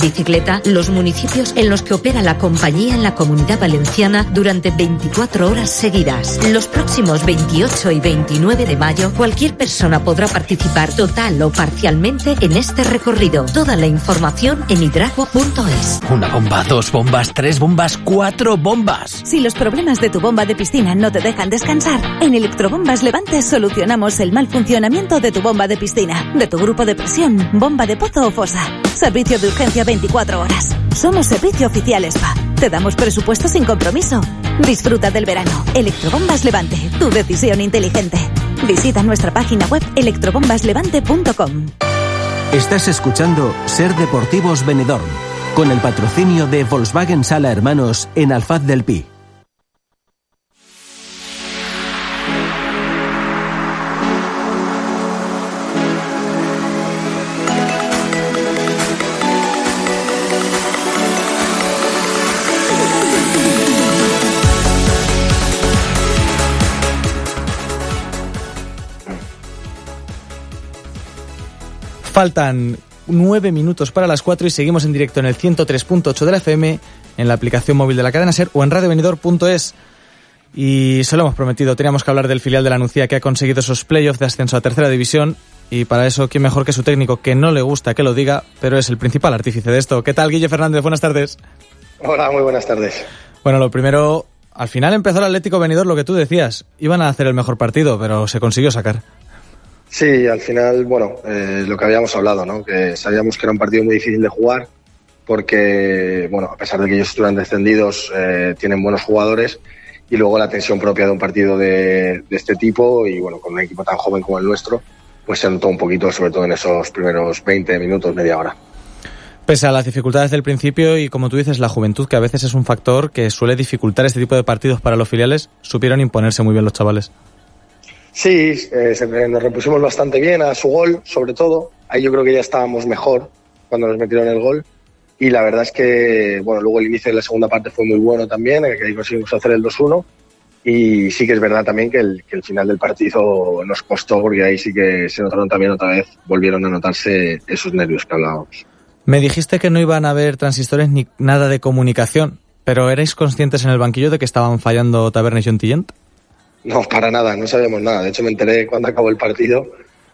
bicicleta los municipios en los que opera la compañía en la Comunidad Valenciana durante 24 horas seguidas. Los próximos 28 y 29 de mayo, cualquier persona podrá participar total o parcialmente en este recorrido. Toda la información en hidrago.es. Una bomba, 2 bombas, 3 bombas, 4 bombas. Si los problemas de tu bomba de piscina no te dejan descansar, en Electrobombas Levante solucionamos el mal funcionamiento de tu bomba de piscina, de tu grupo de presión, bomba de pozo o fosa. Servicio de urgencia 24 horas. Somos servicio oficial SPA. Te damos presupuesto sin compromiso. Disfruta del verano. Electrobombas Levante, tu decisión inteligente. Visita nuestra página web electrobombaslevante.com. Estás escuchando Ser Deportivos Benidorm, con el patrocinio de Volkswagen Sala Hermanos en Alfaz del Pi. Faltan 9 minutos para las 4 y seguimos en directo en el 103.8 de la FM, en la aplicación móvil de la cadena SER o en radiobenidorm.es. Y se lo hemos prometido, teníamos que hablar del filial de la Nucía que ha conseguido esos playoffs de ascenso a tercera división, y para eso, ¿quién mejor que su técnico, que no le gusta que lo diga, pero es el principal artífice de esto? ¿Qué tal, Guille Fernández? Buenas tardes. Hola, muy buenas tardes. Bueno, lo primero, al final empezó el Atlético Benidorm, lo que tú decías, iban a hacer el mejor partido, pero se consiguió sacar. Sí, al final, bueno, lo que habíamos hablado, ¿no? Que sabíamos que era un partido muy difícil de jugar porque, bueno, a pesar de que ellos estuvieran descendidos, tienen buenos jugadores, y luego la tensión propia de un partido de este tipo y, bueno, con un equipo tan joven como el nuestro, pues se notó un poquito, sobre todo en esos primeros 20 minutos, media hora. Pese a las dificultades del principio y, como tú dices, la juventud, que a veces es un factor que suele dificultar este tipo de partidos para los filiales, supieron imponerse muy bien los chavales. Sí, nos repusimos bastante bien a su gol, sobre todo. Ahí yo creo que ya estábamos mejor cuando nos metieron el gol. Y la verdad es que, bueno, luego el inicio de la segunda parte fue muy bueno también, que ahí conseguimos hacer el 2-1. Y sí que es verdad también que el final del partido nos costó, porque ahí sí que se notaron también otra vez, volvieron a notarse esos nervios que hablábamos. Me dijiste que no iban a haber transistores ni nada de comunicación, pero ¿erais conscientes en el banquillo de que estaban fallando Tabernes y Ontillent? No, para nada, no sabíamos nada. De hecho, me enteré cuando acabó el partido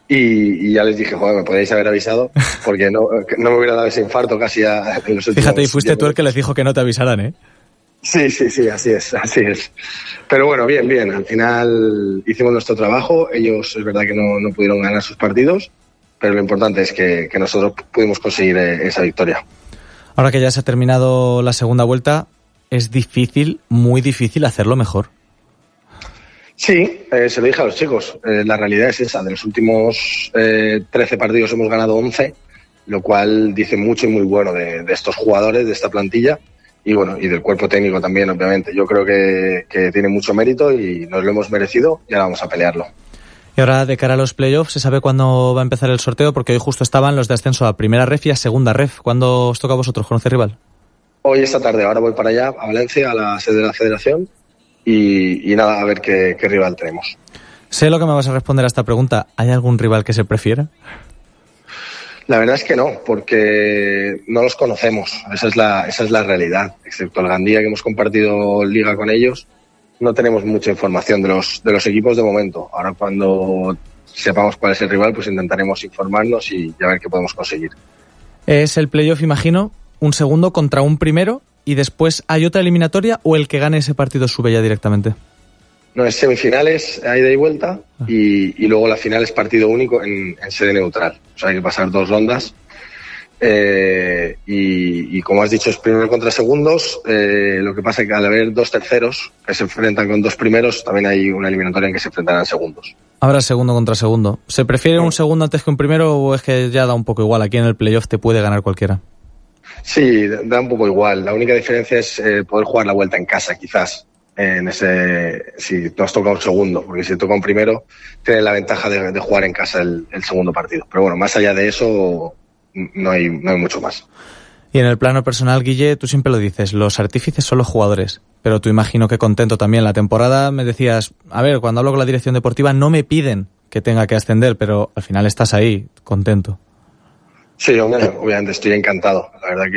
y ya les dije, joder, me podéis haber avisado, porque no me hubiera dado ese infarto casi en los últimos. Fíjate, y fuiste tú el que les dijo que no te avisaran, ¿eh? Sí, así es. Pero bueno, bien. Al final hicimos nuestro trabajo. Ellos, es verdad que no pudieron ganar sus partidos, pero lo importante es que nosotros pudimos conseguir esa victoria. Ahora que ya se ha terminado la segunda vuelta, es difícil, muy difícil hacerlo mejor. Sí, se lo dije a los chicos. La realidad es esa. De los últimos 13 partidos hemos ganado 11, lo cual dice mucho y muy bueno de estos jugadores, de esta plantilla, y bueno, y del cuerpo técnico también, obviamente. Yo creo que tiene mucho mérito y nos lo hemos merecido y ahora vamos a pelearlo. Y ahora, de cara a los playoffs, ¿se sabe cuándo va a empezar el sorteo? Porque hoy justo estaban los de ascenso a primera ref y a segunda ref. ¿Cuándo os toca a vosotros conocer rival? Hoy esta tarde. Ahora voy para allá, a Valencia, a la sede de la Federación. Y nada, a ver qué rival tenemos. Sé lo que me vas a responder a esta pregunta. ¿Hay algún rival que se prefiera? La verdad es que no, porque no los conocemos. Esa es la realidad. Excepto el Gandía, que hemos compartido liga con ellos, no tenemos mucha información de los equipos de momento. Ahora, cuando sepamos cuál es el rival, pues intentaremos informarnos y a ver qué podemos conseguir. Es el playoff, imagino, un segundo contra un primero. ¿Y después hay otra eliminatoria o el que gane ese partido sube ya directamente? No, es semifinales, a ida y vuelta, y luego la final es partido único en sede neutral. O sea, hay que pasar 2 rondas. Y como has dicho, es primero contra segundos. Lo que pasa es que al haber 2 terceros que se enfrentan con 2 primeros, también hay una eliminatoria en que se enfrentarán segundos. Habrá segundo contra segundo. ¿Se prefiere un segundo antes que un primero o es que ya da un poco igual? Aquí en el playoff te puede ganar cualquiera. Sí, da un poco igual. La única diferencia es poder jugar la vuelta en casa, quizás, si nos toca un segundo, porque si toca un primero, tiene la ventaja de jugar en casa el segundo partido. Pero bueno, más allá de eso, no hay mucho más. Y en el plano personal, Guille, tú siempre lo dices, los artífices son los jugadores, pero tú imagino que contento también. La temporada me decías, a ver, cuando hablo con la dirección deportiva no me piden que tenga que ascender, pero al final estás ahí, contento. Sí, obviamente estoy encantado. La verdad que